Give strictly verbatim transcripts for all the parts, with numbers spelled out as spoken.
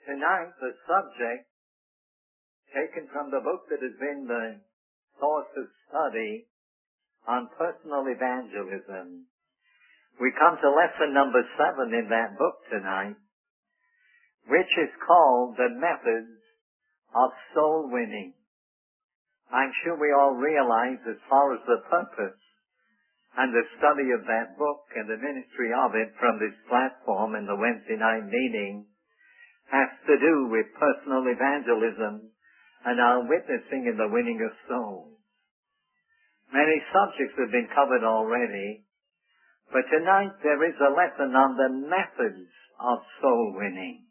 Tonight, the subject, taken from the book that has been the source of study on personal evangelism. We come to lesson number seven in that book tonight, which is called The Methods of Soul Winning. I'm sure we all realize, as far as the purpose and the study of that book and the ministry of it from this platform in the Wednesday night meeting has to do with personal evangelism and our witnessing in the winning of souls. Many subjects have been covered already, but tonight there is a lesson on the methods of soul winning.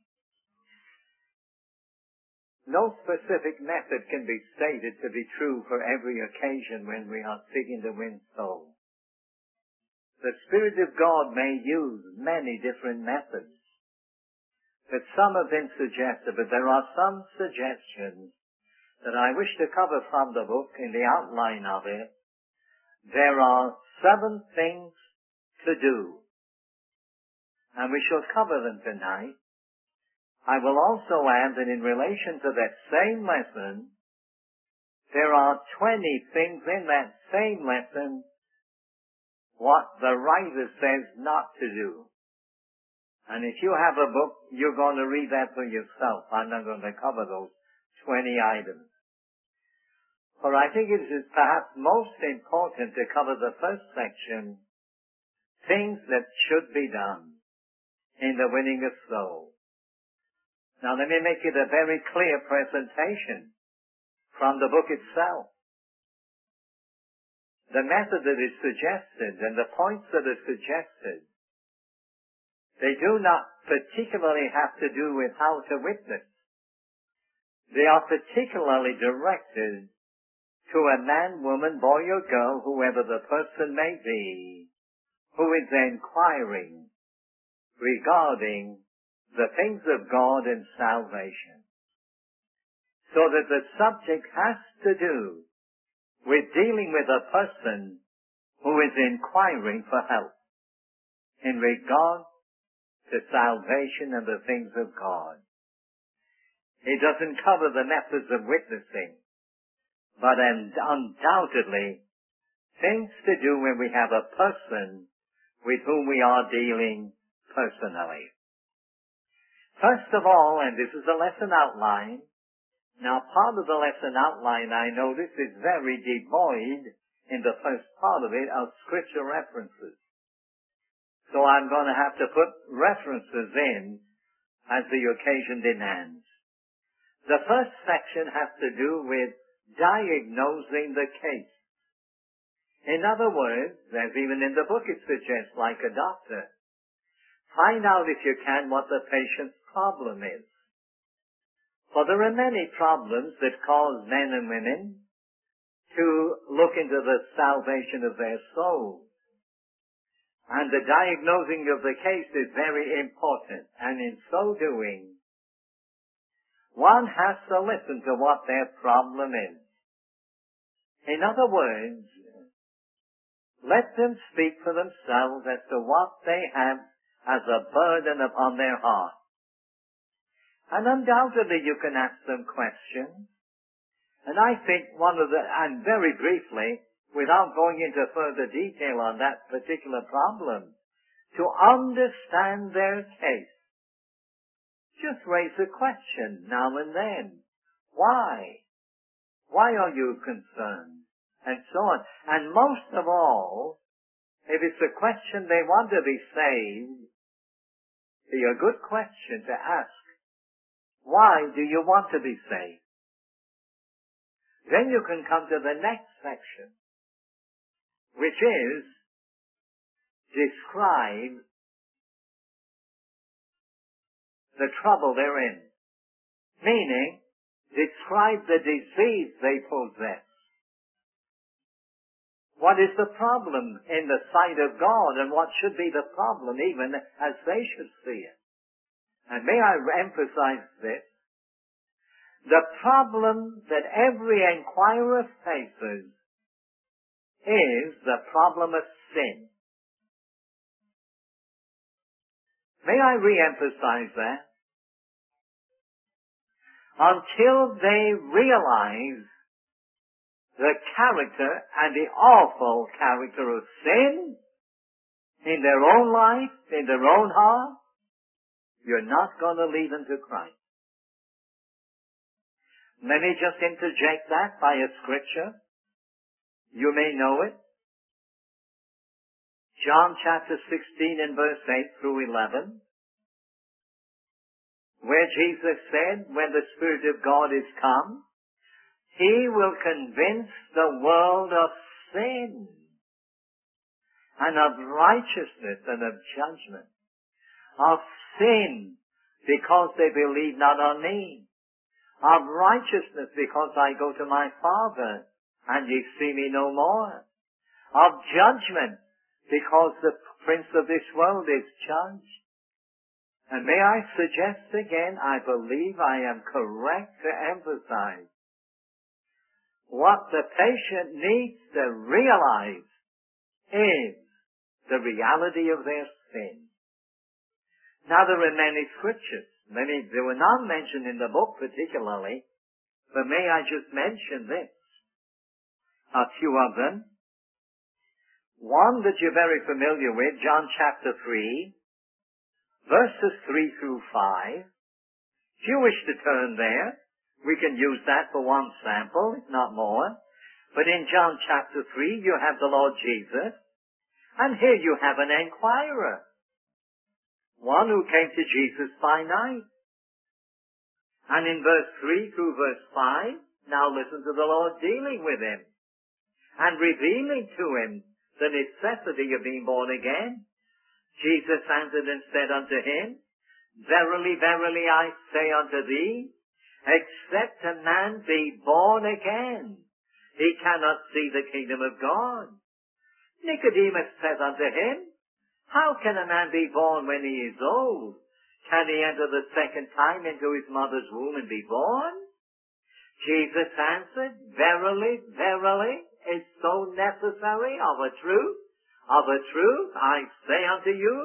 No specific method can be stated to be true for every occasion when we are seeking to win souls. The Spirit of God may use many different methods, but some have been suggested, but there are some suggestions that I wish to cover from the book in the outline of it. There are seven things to do, and we shall cover them tonight. I will also add that in relation to that same lesson, there are twenty things in that same lesson what the writer says not to do. And if you have a book, you're going to read that for yourself. I'm not going to cover those twenty items. For I think it is perhaps most important to cover the first section, things that should be done in the winning of souls. Now let me make it a very clear presentation from the book itself. The method that is suggested and the points that are suggested, they do not particularly have to do with how to witness. They are particularly directed to a man, woman, boy, or girl, whoever the person may be, who is inquiring regarding the things of God and salvation. So that the subject has to do with dealing with a person who is inquiring for help in regard to salvation and the things of God. It doesn't cover the methods of witnessing, but undoubtedly things to do when we have a person with whom we are dealing personally. First of all, and this is a lesson outline, now part of the lesson outline I notice is very devoid in the first part of it of scripture references. So I'm going to have to put references in as the occasion demands. The first section has to do with diagnosing the case. In other words, as even in the book it suggests, like a doctor, find out if you can what the patient's problem is. For there are many problems that cause men and women to look into the salvation of their souls. And the diagnosing of the case is very important. And in so doing, one has to listen to what their problem is. In other words, let them speak for themselves as to what they have as a burden upon their heart. And undoubtedly you can ask them questions. And I think one of the, and very briefly, without going into further detail on that particular problem, to understand their case, just raise a question now and then. Why? Why are you concerned? And so on. And most of all, if it's a question they want to be saved, be a good question to ask. Why do you want to be saved? Then you can come to the next section, which is describe the trouble they're in. Meaning, describe the disease they possess. What is the problem in the sight of God, and what should be the problem even as they should see it? And may I emphasize this? The problem that every inquirer faces is the problem of sin. May I re-emphasize that? until they realize the character and the awful character of sin in their own life, in their own heart, you're not going to lead them to Christ. Let me just interject that by a scripture. You may know it. John chapter sixteen and verse eight through eleven, where Jesus said, when the Spirit of God is come, He will convince the world of sin and of righteousness and of judgment. Of sin, because they believe not on me. Of righteousness, because I go to my Father, and ye see me no more. Of judgment, because the prince of this world is judged. And may I suggest again, I believe I am correct to emphasize, what the patient needs to realize is the reality of their sin. Now there are many scriptures. Many, they were not mentioned in the book particularly, but may I just mention this? A few of them. One that you're very familiar with, John chapter three, verses three through five. If you wish to turn there, we can use that for one sample, if not more. But in John chapter three, you have the Lord Jesus, and here you have an inquirer. One who came to Jesus by night. And in verse three through verse five, now listen to the Lord dealing with him and revealing to him the necessity of being born again. Jesus answered and said unto him, Verily, verily, I say unto thee, except a man be born again, he cannot see the kingdom of God. Nicodemus said unto him, How can a man be born when he is old? Can he enter the second time into his mother's womb and be born? Jesus answered, Verily, verily, it's so necessary of a truth, of a truth, I say unto you,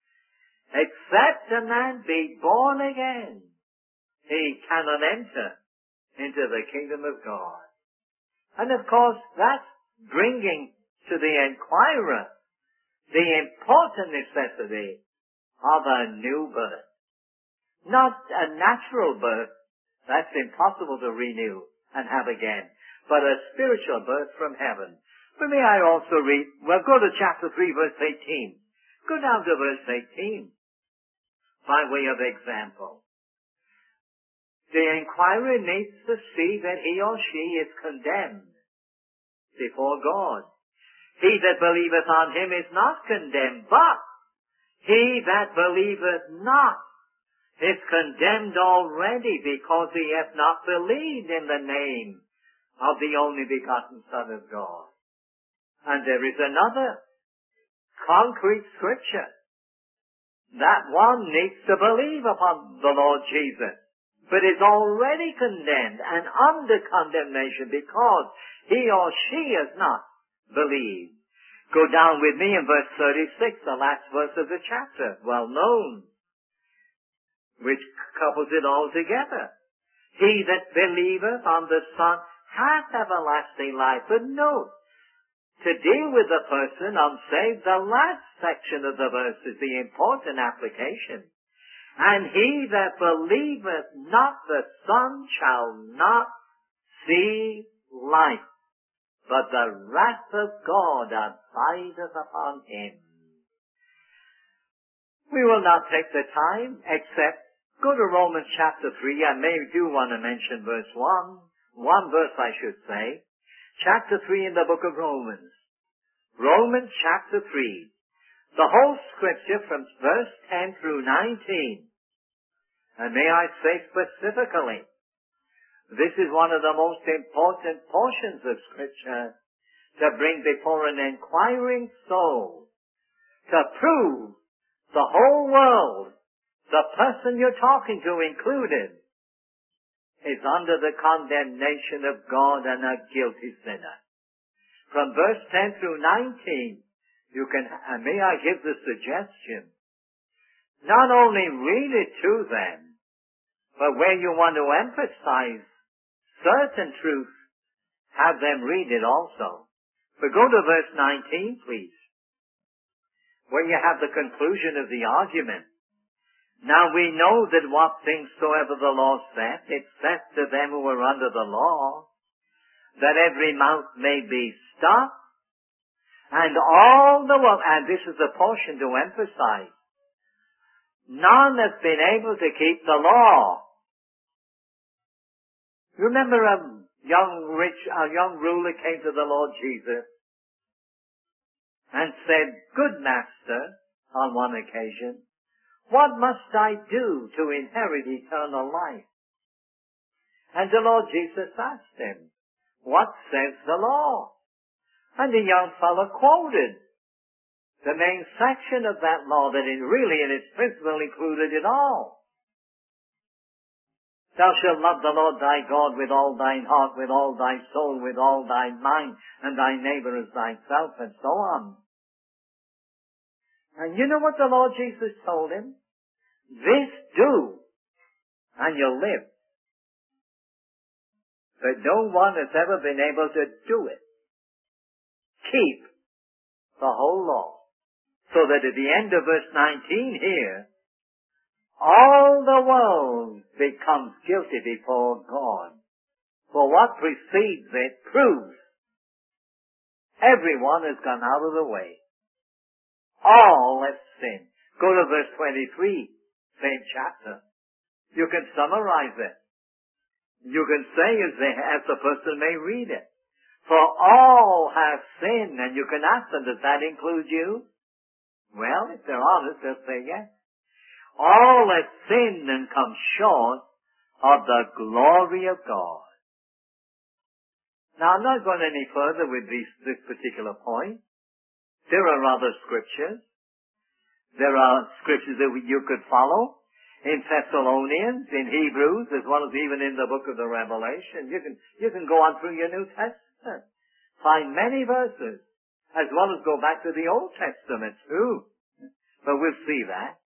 except a man be born again, he cannot enter into the kingdom of God. And of course, that's bringing to the inquirer the important necessity of a new birth. Not a natural birth, that's impossible to renew and have again, but a spiritual birth from heaven. But may I also read, well, go to chapter three, verse eighteen. Go down to verse eighteen, by way of example. The inquirer needs to see that he or she is condemned before God. He that believeth on him is not condemned, but he that believeth not is condemned already, because he hath not believed in the name of the only begotten Son of God. And there is another concrete scripture. That one needs to believe upon the Lord Jesus, but is already condemned and under condemnation because he or she has not believed. Go down with me in verse thirty-six, the last verse of the chapter, well known, which couples it all together. He that believeth on the Son hath everlasting life. But note, to deal with the person unsaved, the last section of the verse is the important application. And he that believeth not the Son shall not see life, but the wrath of God abideth upon him. We will not take the time, except go to Romans chapter three. I may do want to mention verse one. One verse, I should say. Chapter three in the book of Romans. Romans chapter three. The whole scripture from verse ten through nineteen. And may I say specifically, this is one of the most important portions of scripture to bring before an inquiring soul, to prove the whole world, the person you're talking to included, is under the condemnation of God and a guilty sinner. From verse ten through nineteen, you can, and may I give the suggestion, not only read it to them, But where you want to emphasize certain truth, have them read it also. But go to verse nineteen, please, where you have the conclusion of the argument. Now we know that what things soever the law saith, it saith to them who are under the law, that every mouth may be stopped, and all the world, and this is the portion to emphasize, none has been able to keep the law. Remember a young rich, a young ruler came to the Lord Jesus and said, "Good master," on one occasion, "what must I do to inherit eternal life?" And the Lord Jesus asked him, "What says the law?" And the young fellow quoted the main section of that law that it really in its principle included it all. Thou shalt love the Lord thy God with all thine heart, with all thy soul, with all thy mind, and thy neighbor as thyself, and so on. And you know what the Lord Jesus told him? This do, and you'll live. But no one has ever been able to do it. Keep the whole law. So that at the end of verse nineteen here, all the world becomes guilty before God. For what precedes it proves everyone has gone out of the way. All have sinned. Go to verse twenty-three, same chapter. You can summarize it. You can say as the, as the person may read it. For all have sinned, and you can ask them, does that include you? Well, if they're honest, they'll say yes. All have sinned and come short of the glory of God. Now, I'm not going any further with this, this particular point. There are other scriptures. There are scriptures that you could follow in Thessalonians, in Hebrews, as well as even in the book of the Revelation. You can, you can go on through your New Testament. Find many verses, as well as go back to the Old Testament too. But we'll see that.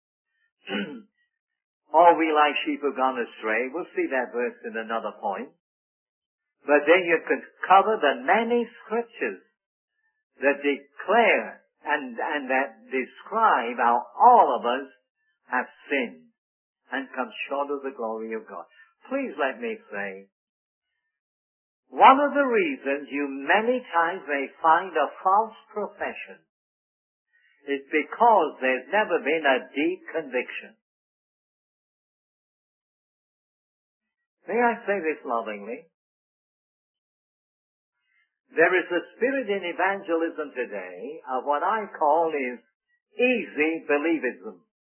All we like sheep have gone astray. We'll see that verse in another point. But then you can cover the many scriptures that declare and, and that describe how all of us have sinned and come short of the glory of God. Please let me say, one of the reasons you many times may find a false profession is because there's never been a deep conviction. May I say this lovingly? There is a spirit in evangelism today of what I call is easy believism.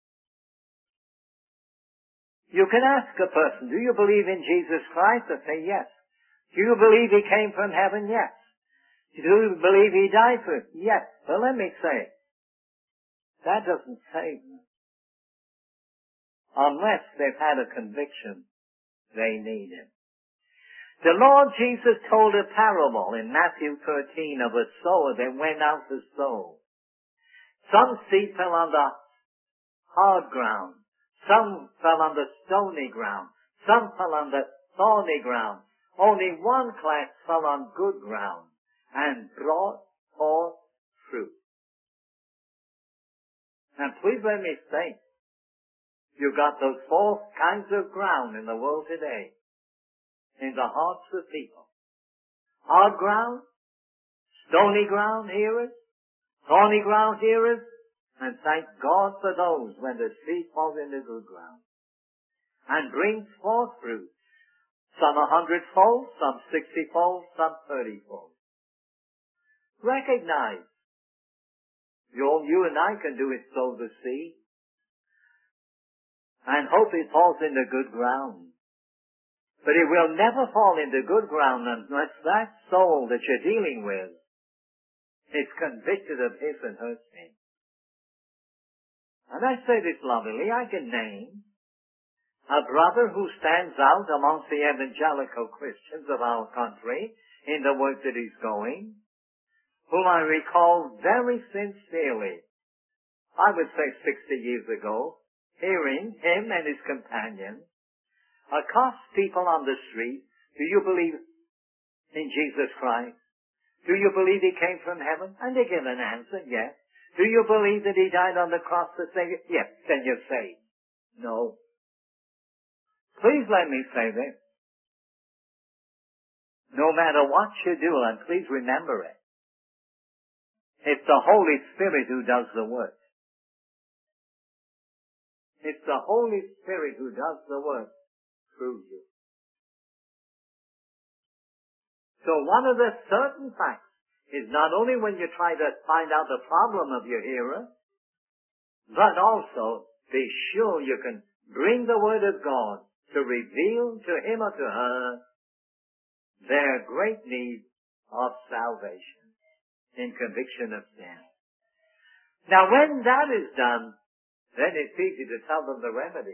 You can ask a person, do you believe in Jesus Christ? They'll say yes. Do you believe he came from heaven? Yes. Do you believe he died for it? Yes. But let me say, that doesn't save them. Unless they've had a conviction they need him. The Lord Jesus told a parable in Matthew thirteen of a sower that went out to sow. Some seed fell on the hard ground. Some fell on the stony ground. Some fell on the thorny ground. Only one class fell on good ground and brought forth fruit. And please let me say, you've got those four kinds of ground in the world today, in the hearts of people. Hard ground, stony ground hearers, thorny ground hearers, and thank God for those when the seed falls into good ground and brings forth fruit. Some a hundredfold, some sixtyfold, some thirtyfold. Recognize, you, you and I can do is sow the seed and hope it falls into good ground. But it will never fall into good ground unless that soul that you're dealing with is convicted of his and her sin. And I say this lovingly, I can name a brother who stands out amongst the evangelical Christians of our country in the work that he's going, whom I recall very sincerely, I would say sixty years ago, hearing him and his companion accost people on the street, do you believe in Jesus Christ? Do you believe He came from heaven? And they give an answer, yes. Do you believe that He died on the cross to save you? Yes. Then you're saved. No. Please let me say this. No matter what you do, and please remember it, it's the Holy Spirit who does the work. It's the Holy Spirit who does the work through you. So one of the certain facts is not only when you try to find out the problem of your hearer, but also be sure you can bring the Word of God to reveal to him or to her their great need of salvation in conviction of sin. Now when that is done, then it's easy to tell them the remedy.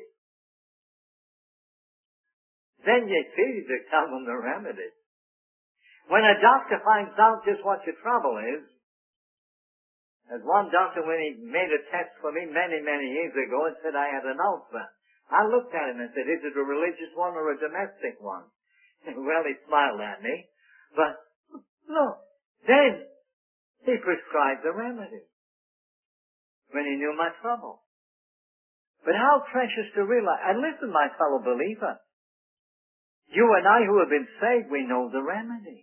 Then it's easy to tell them the remedy. When a doctor finds out just what your trouble is, as one doctor when he made a test for me many, many years ago and said I had an ulcer, I looked at him and said, is it a religious one or a domestic one? Well, he smiled at me, but look, then he prescribed the remedy when he knew my trouble. But how precious to realize, and listen, my fellow believer, you and I who have been saved, we know the remedy.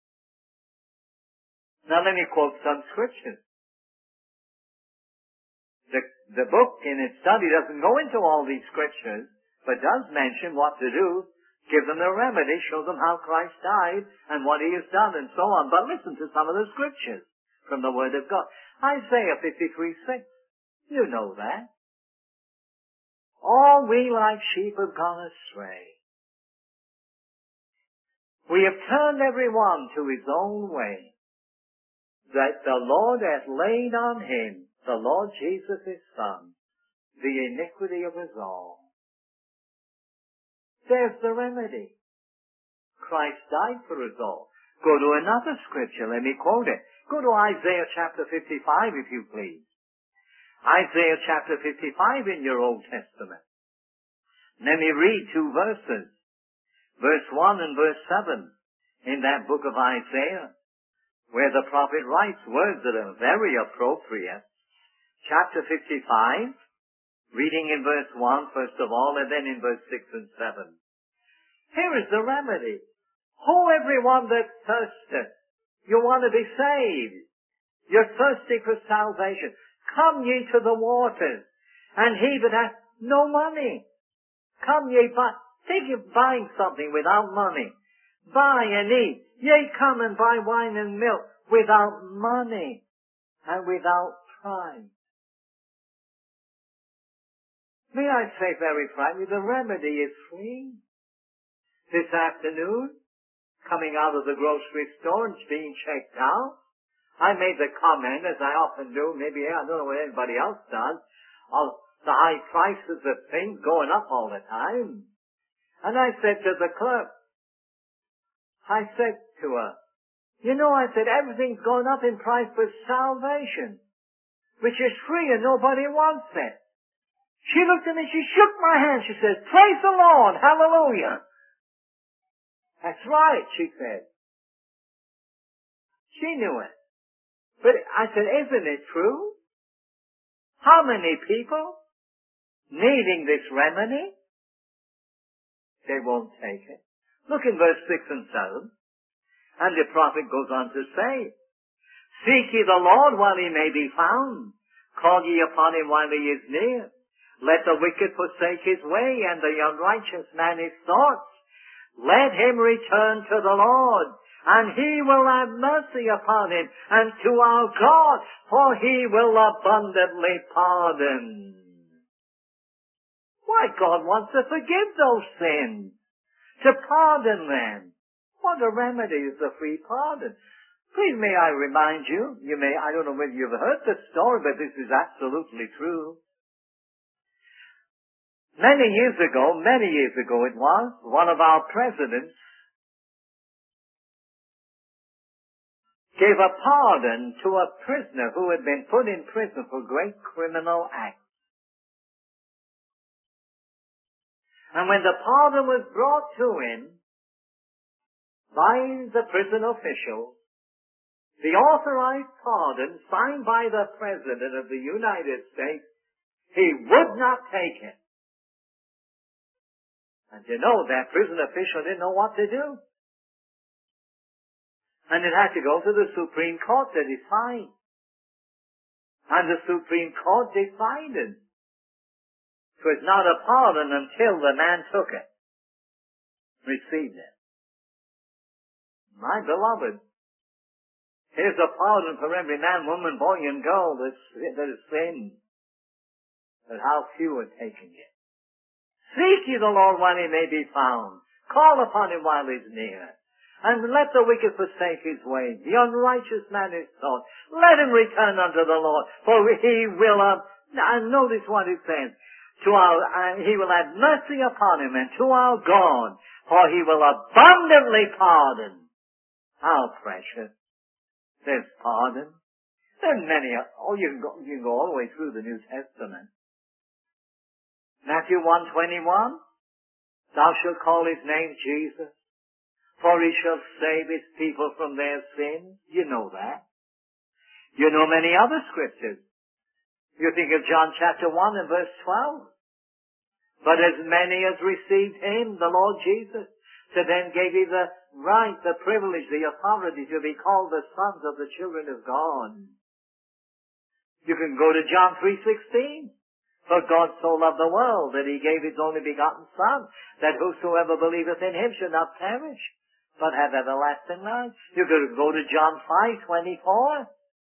Now let me quote some scriptures. The, the book in its study doesn't go into all these scriptures, but does mention what to do, give them the remedy, show them how Christ died and what He has done and so on. But listen to some of the scriptures from the Word of God. Isaiah fifty-three six. You know that. All we like sheep have gone astray. We have turned every one to his own way. That the Lord hath laid on him, the Lord Jesus his Son, the iniquity of us all. There's the remedy. Christ died for us all. Go to another scripture, let me quote it. Go to Isaiah chapter fifty-five, if you please. Isaiah chapter fifty-five in your Old Testament. Let me read two verses. Verse one and verse seven in that book of Isaiah, where the prophet writes words that are very appropriate. Chapter fifty-five, reading in verse one first of all, and then in verse six and seven. Here is the remedy. Ho, everyone that thirsteth. You want to be saved. You're thirsty for salvation. Come ye to the waters, and he that hath no money. Come ye, buy. Think of buying something without money. Buy and eat. Yea, come and buy wine and milk without money and without price. May I say very frankly, the remedy is free. This afternoon, coming out of the grocery store and being checked out, I made the comment, as I often do, maybe I don't know what anybody else does, of the high prices of things going up all the time. And I said to the clerk, I said to her, you know, I said, everything's going up in price for salvation, which is free and nobody wants it. She looked at me, she shook my hand, she said, praise the Lord, hallelujah. That's right, she said. She knew it. But I said, isn't it true? How many people needing this remedy? They won't take it. Look in verse six and seven. And the prophet goes on to say, seek ye the Lord while he may be found. Call ye upon him while he is near. Let the wicked forsake his way, and the unrighteous man his thoughts. Let him return to the Lord, and he will have mercy upon him, and to our God, for he will abundantly pardon. Why, God wants to forgive those sins, to pardon them. What a remedy is the free pardon. Please may I remind you, you may, I don't know whether you've heard the story, but this is absolutely true. Many years ago, many years ago it was, one of our presidents gave a pardon to a prisoner who had been put in prison for great criminal acts. And when the pardon was brought to him by the prison officials, the authorized pardon signed by the President of the United States, he would not take it. And you know, that prison official didn't know what to do. And it had to go to the Supreme Court to decide. And the Supreme Court decided it was not a pardon until the man took it, received it. My beloved, here's a pardon for every man, woman, boy, and girl that has sinned. But how few are taking it. Seek ye the Lord while he may be found. Call upon him while he's near. And let the wicked forsake his way. The unrighteous man is sought. Let him return unto the Lord, for he will, uh, and notice what it says. To our, uh, he will have mercy upon him, and to our God, for he will abundantly pardon. How precious. There's pardon. There's many, oh, you can go, you can go all the way through the New Testament. Matthew one twenty-one, thou shalt call his name Jesus, for he shall save his people from their sins. You know that. You know many other scriptures. You think of John chapter one and verse twelve. But as many as received him, the Lord Jesus, to them gave he the right, the privilege, the authority to be called the sons of the children of God. You can go to John three sixteen. For God so loved the world that he gave his only begotten Son, that whosoever believeth in him should not perish, but have everlasting life. You could go to John five twenty-four.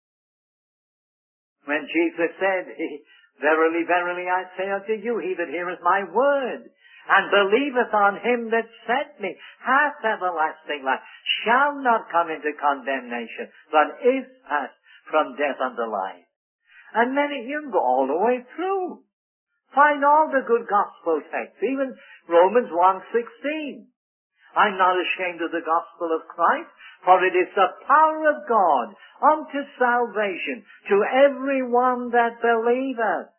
When Jesus said, Verily, verily, I say unto you, he that heareth my word, and believeth on him that sent me, hath everlasting life, shall not come into condemnation, but is passed from death unto life. And many, you can go all the way through. Find all the good gospel texts, even Romans one sixteen. I'm not ashamed of the gospel of Christ, for it is the power of God unto salvation to every one that believeth.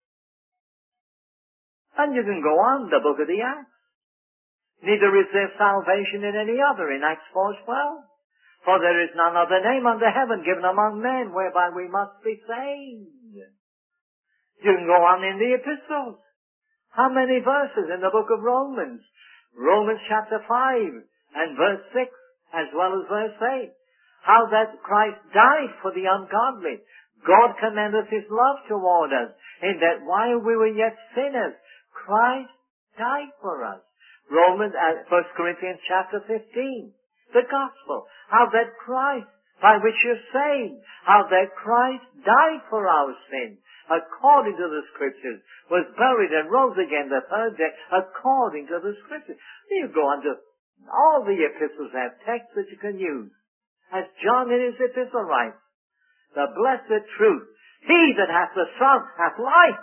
And you can go on, the book of the Acts. Neither is there salvation in any other, in Acts four twelve. For there is none other name under heaven given among men whereby we must be saved. You can go on in the epistles. How many verses in the book of Romans? Romans chapter five and verse six as well as verse eight. How that Christ died for the ungodly. God commendeth his love toward us in that while we were yet sinners, Christ died for us. Romans, uh, First Corinthians chapter fifteen. The gospel, how that Christ, by which you're saved, how that Christ died for our sins, according to the Scriptures, was buried and rose again the third day, according to the Scriptures. You go on to, all the epistles have texts that you can use. As John in his epistle writes, the blessed truth, he that hath the Son hath life,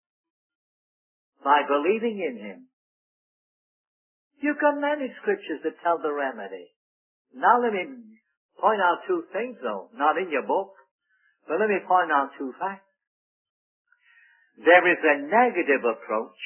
by believing in him. You've got many Scriptures that tell the remedy. Now let me point out two things though, not in your book, but let me point out two facts. There is a negative approach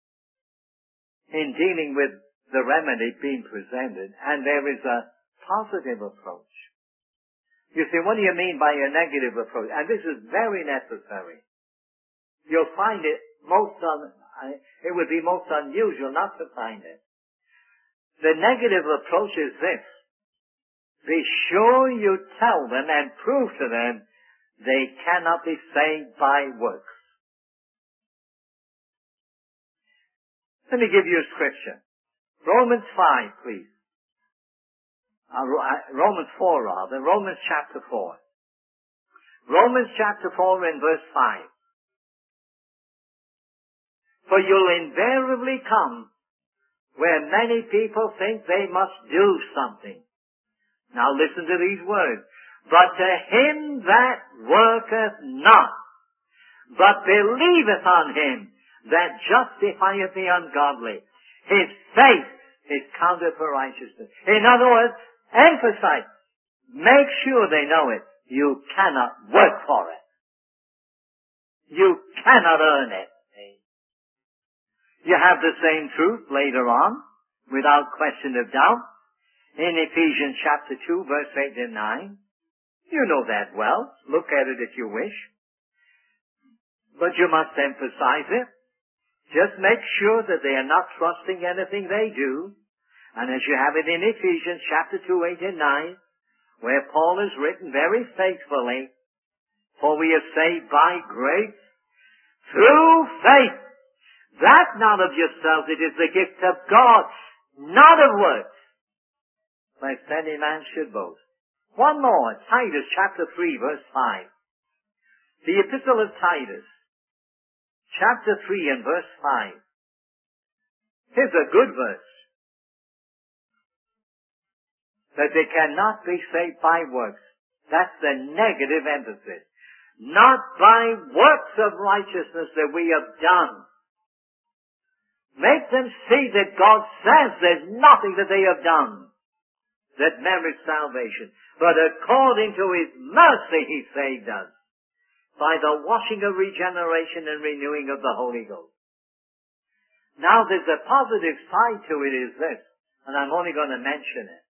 in dealing with the remedy being presented, and there is a positive approach. You see, what do you mean by a negative approach? And this is very necessary. You'll find it most un, it would be most unusual not to find it. The negative approach is this. Be sure you tell them and prove to them they cannot be saved by works. Let me give you a scripture. Romans five, please. Uh, Romans four, rather. Romans chapter four. Romans chapter four and verse five. For you'll invariably come where many people think they must do something. Now listen to these words. But to him that worketh not, but believeth on him that justifieth the ungodly, his faith is counted for righteousness. In other words, emphasize, make sure they know it. You cannot work for it. You cannot earn it. You have the same truth later on, without question of doubt, in Ephesians chapter two, verse eight and nine. You know that well. Look at it if you wish. But you must emphasize it. Just make sure that they are not trusting anything they do. And as you have it in Ephesians chapter two, eight and nine, where Paul has written very faithfully, for we are saved by grace through faith. That not of yourselves, it is the gift of God, not of works, lest any man should boast. One more, Titus chapter three, verse five. The epistle of Titus, chapter three and verse five. Here's a good verse. That they cannot be saved by works. That's the negative emphasis. Not by works of righteousness that we have done. Make them see that God says there's nothing that they have done that merits salvation. But according to His mercy He saved us by the washing of regeneration and renewing of the Holy Ghost. Now there's a positive side to it is this, and I'm only going to mention it.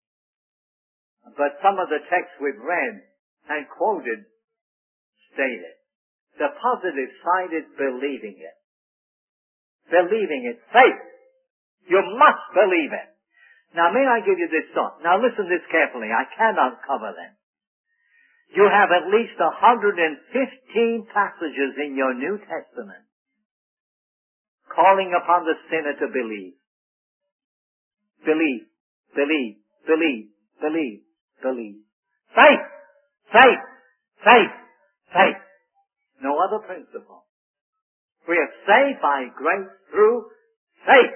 But some of the texts we've read and quoted state it. The positive side is believing it. Believing it. Faith. You must believe it. Now may I give you this thought? Now listen this carefully. I cannot cover them. You have at least one hundred fifteen passages in your New Testament calling upon the sinner to believe. Believe. Believe. Believe. Believe. Believe. Faith. Faith. Faith. Faith. No other principle. We are saved by grace through faith.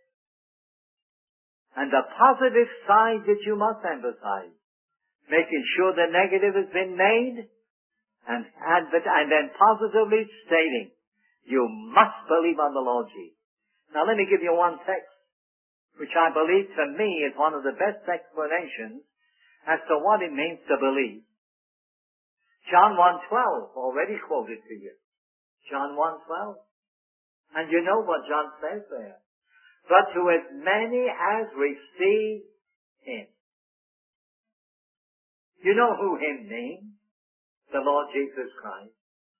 And the positive side that you must emphasize, making sure the negative has been made, and, and, and then positively stating, you must believe on the Lord Jesus. Now let me give you one text, which I believe to me is one of the best explanations as to what it means to believe. John one twelve, already quoted to you. John one twelve. And you know what John says there. But to as many as receive Him. You know who Him means? The Lord Jesus Christ.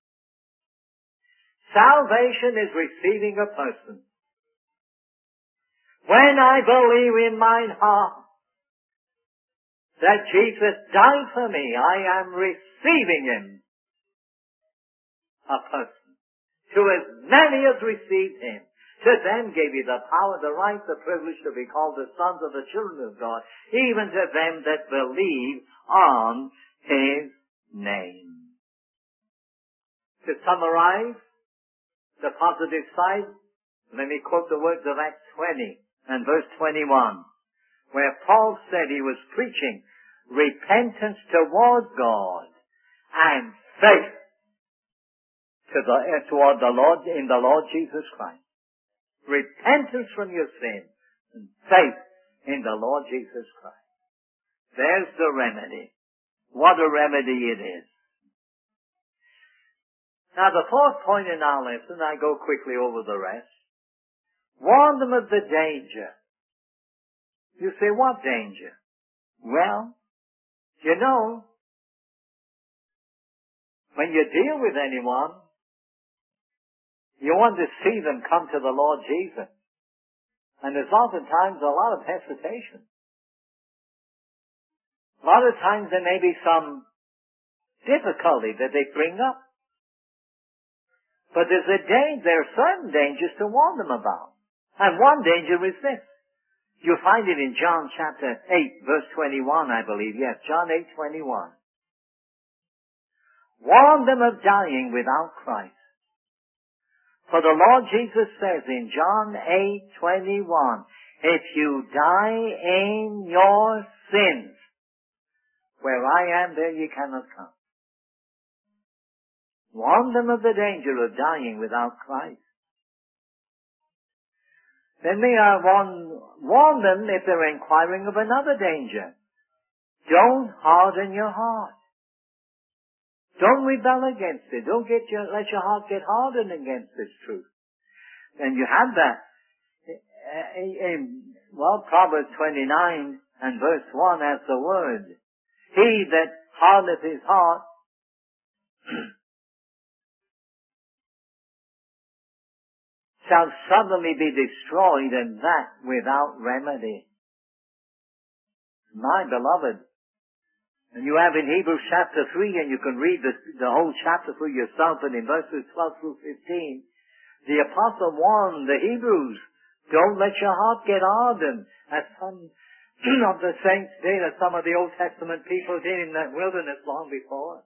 Salvation is receiving a person. When I believe in mine heart that Jesus died for me, I am receiving Him, a person. To as many as received Him, to them gave He the power, the right, the privilege to be called the sons of the children of God, even to them that believe on His name. To summarize the positive side, let me quote the words of Acts twenty and verse twenty-one, where Paul said he was preaching repentance toward God and faith to the, uh, toward the Lord, in the Lord Jesus Christ. Repentance from your sin and faith in the Lord Jesus Christ. There's the remedy. What a remedy it is. Now the fourth point in our lesson, I go quickly over the rest. Warn them of the danger. You say, what danger? Well, you know, when you deal with anyone, you want to see them come to the Lord Jesus. And there's oftentimes a lot of hesitation. A lot of times there may be some difficulty that they bring up. But there's a danger, there are certain dangers to warn them about. And one danger is this. You'll find it in John chapter eight, verse twenty-one, I believe. Yes, John eight, twenty-one. Warn them of dying without Christ. For the Lord Jesus says in John eight, twenty-one, if you die in your sins, where I am, there you cannot come. Warn them of the danger of dying without Christ. Then may I warn, warn them if they're inquiring of another danger. Don't harden your heart. Don't rebel against it. Don't get your, let your heart get hardened against this truth. And you have that. In, well, Proverbs twenty-nine and verse one has the word. He that hardeneth his heart shall suddenly be destroyed, and that without remedy. My beloved, and you have in Hebrews chapter three, and you can read the, the whole chapter for yourself, and in verses twelve through fifteen, the apostle warned the Hebrews, don't let your heart get hardened, as some of the saints did, as some of the Old Testament people did in that wilderness long before.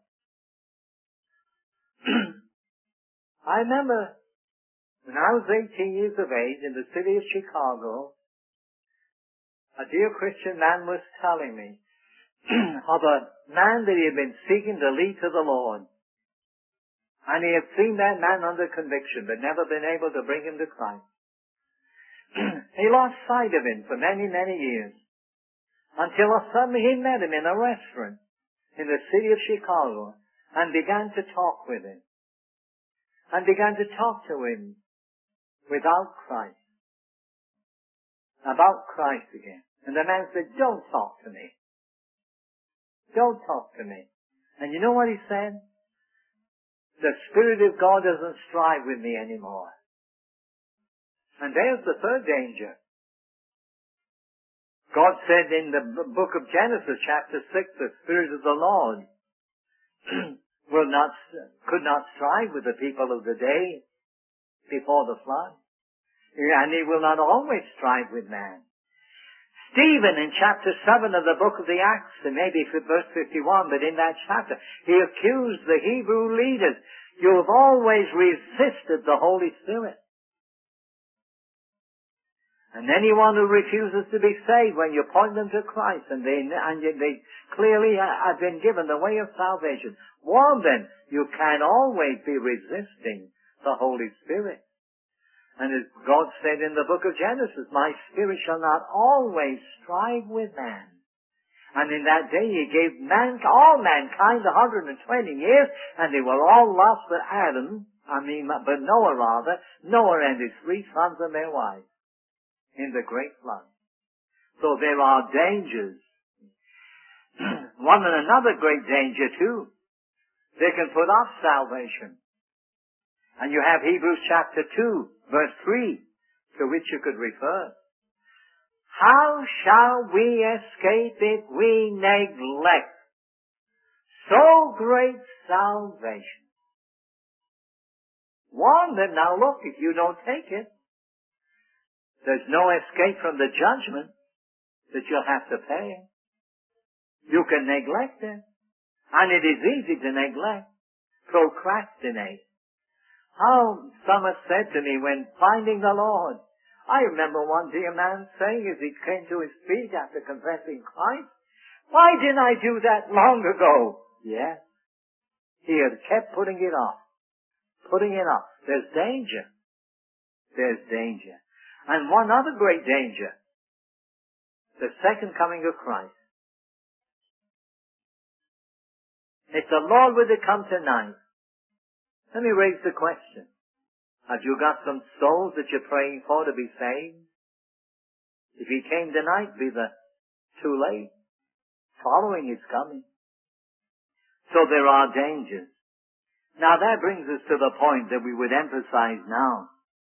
I remember when I was eighteen years of age in the city of Chicago, a dear Christian man was telling me of a man that he had been seeking to lead to the Lord. And he had seen that man under conviction, but never been able to bring him to Christ. He lost sight of him for many, many years. Until suddenly he met him in a restaurant in the city of Chicago and began to talk with him. And began to talk to him without Christ. About Christ again. And the man said, don't talk to me. Don't talk to me. And you know what he said? The Spirit of God doesn't strive with me anymore. And there's the third danger. God said in the book of Genesis chapter six, the Spirit of the Lord will not, could not strive with the people of the day before the flood. And he will not always strive with man. Stephen in chapter seven of the book of the Acts, and maybe verse fifty-one, but in that chapter, he accused the Hebrew leaders, you have always resisted the Holy Spirit. And anyone who refuses to be saved, when you point them to Christ, and they, and they clearly have been given the way of salvation, warn them, you can always be resisting the Holy Spirit. And as God said in the book of Genesis, my spirit shall not always strive with man. And in that day he gave man, all mankind one hundred twenty years, and they were all lost but Adam, I mean, but Noah rather, Noah and his three sons and their wives, in the great flood. So there are dangers. One and another great danger too. They can put off salvation. And you have Hebrews chapter two, verse three, to which you could refer. How shall we escape if we neglect so great salvation? Warn them, now look, if you don't take it, there's no escape from the judgment that you'll have to pay. You can neglect it. And it is easy to neglect. Procrastinate. How some have said to me when finding the Lord, I remember one dear man saying as he came to his feet after confessing Christ, why didn't I do that long ago? Yes. He had kept putting it off. Putting it off. There's danger. There's danger. And one other great danger. The second coming of Christ. If the Lord were to come tonight, let me raise the question. Have you got some souls that you're praying for to be saved? If he came tonight, be the too late. Following his coming. So there are dangers. Now that brings us to the point that we would emphasize now.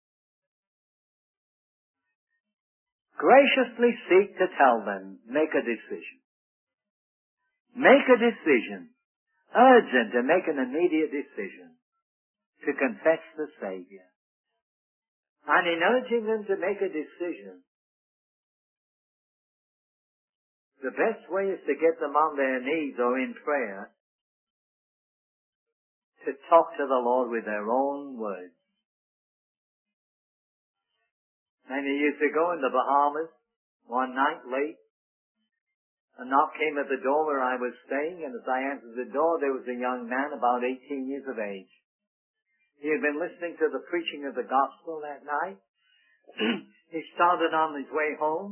Graciously seek to tell them, make a decision. Make a decision. Urge them to make an immediate decision to confess the Savior. And in urging them to make a decision, the best way is to get them on their knees or in prayer to talk to the Lord with their own words. Many years ago in the Bahamas, one night late, a knock came at the door where I was staying, and as I answered the door, there was a young man about eighteen years of age. He had been listening to the preaching of the gospel that night. He started on his way home,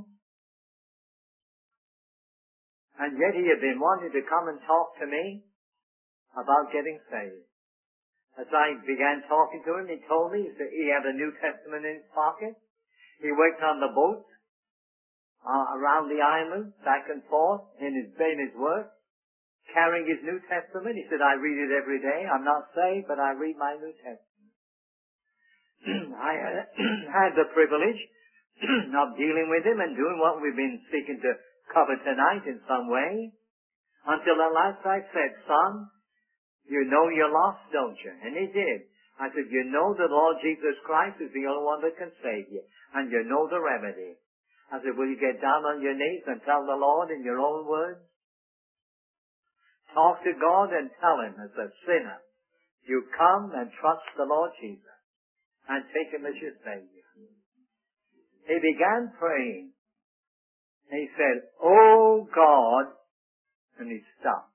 and yet he had been wanting to come and talk to me about getting saved. As I began talking to him, he told me that he had a New Testament in his pocket. He worked on the boat uh, around the island, back and forth, in his, in his work, carrying his New Testament. He said, I read it every day. I'm not saved, but I read my New Testament. I had the privilege of dealing with him and doing what we've been seeking to cover tonight in some way, until at last I said, son, you know you're lost, don't you? And he did. I said, you know the Lord Jesus Christ is the only one that can save you. And you know the remedy. I said, will you get down on your knees and tell the Lord in your own words? Talk to God and tell Him as a sinner, you come and trust the Lord Jesus and take Him as your Savior. He began praying. And he said, oh God, and he stopped.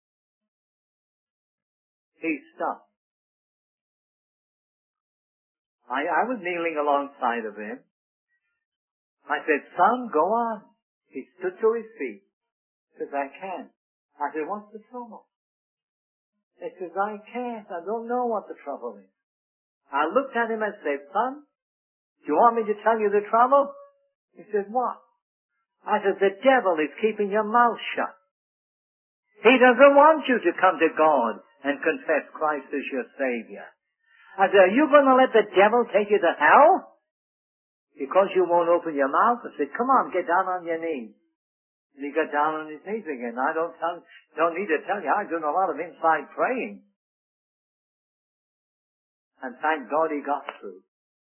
He stopped. I, I was kneeling alongside of him. I said, son, go on. He stood to his feet. He says, I can't. I said, what's the trouble? He says, I can't. I don't know what the trouble is. I looked at him and said, son, do you want me to tell you the trouble? He said, what? I said, the devil is keeping your mouth shut. He doesn't want you to come to God and confess Christ as your Savior. I said, are you going to let the devil take you to hell? Because you won't open your mouth? I said, come on, get down on your knees. And he got down on his knees again. I don't tell, don't need to tell you, I'm doing a lot of inside praying. And thank God he got through.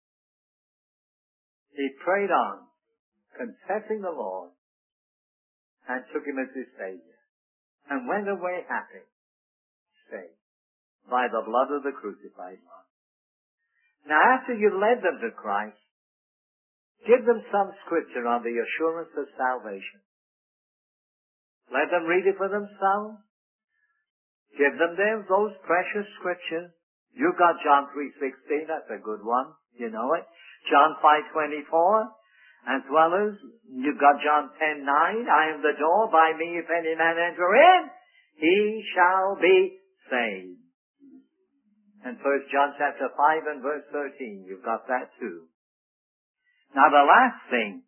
He prayed on, confessing the Lord, and took him as his Savior. And went away happy, saved, by the blood of the crucified one. Now after you led them to Christ, give them some scripture on the assurance of salvation. Let them read it for themselves. Give them them those precious scriptures. You got John three sixteen, that's a good one. You know it. John five twenty-four, as well as you've got John ten nine. I am the door, by me if any man enter in, he shall be saved. And First John chapter five and verse thirteen, you've got that too. Now the last thing,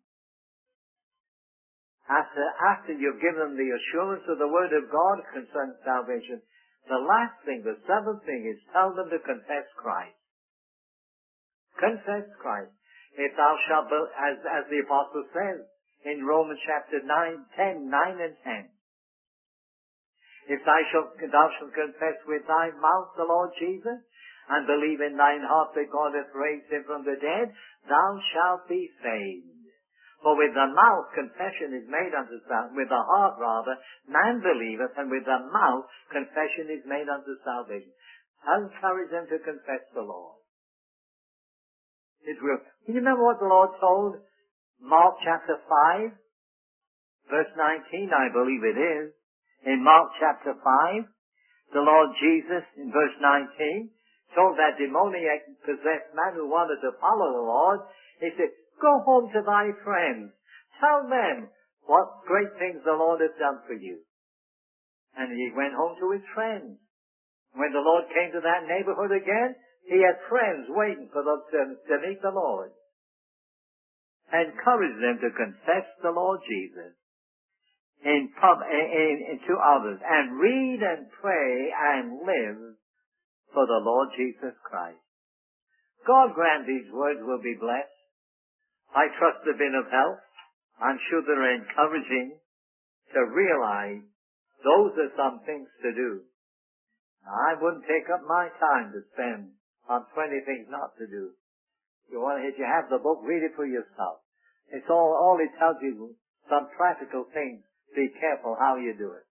after, after you've given them the assurance of the Word of God concerning salvation, the last thing, the seventh thing is tell them to confess Christ. Confess Christ. If thou shalt, be, as, as the Apostle says in Romans chapter nine, ten, nine and ten. If thou shalt, thou shalt confess with thy mouth the Lord Jesus, and believe in thine heart that God hath raised him from the dead, thou shalt be saved. For with the mouth confession is made unto salvation, with the heart rather, man believeth, and with the mouth confession is made unto salvation. Encourage them to confess the Lord. It will. Can you remember what the Lord told? Mark chapter five, verse nineteen, I believe it is. In Mark chapter five, the Lord Jesus, in verse nineteen, told that demoniac possessed man who wanted to follow the Lord, he said, go home to thy friends. Tell them what great things the Lord has done for you. And he went home to his friends. When the Lord came to that neighborhood again, he had friends waiting for them to, to meet the Lord. Encourage them to confess the Lord Jesus in pub, in, in, to others, and read and pray and live for the Lord Jesus Christ. God grant these words will be blessed. I trust they've been of help. I'm sure they're encouraging to realize those are some things to do. Now, I wouldn't take up my time to spend on twenty things not to do. You want, if you have the book, read it for yourself. It's all, all it tells you, some practical things. Be careful how you do it.